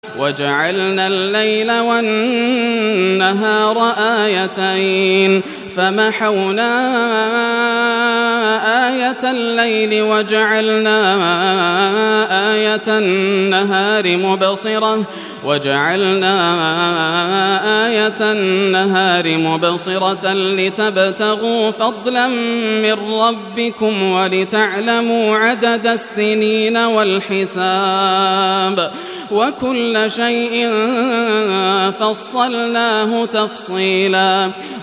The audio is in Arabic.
وجعلنا الليل والنهار آيتين فمحونا آية الليل وجعلنا آية النهار مبصرة لتبتغوا فضلا من ربكم ولتعلموا عدد السنين والحساب وكل شيء فصلناه تفصيلا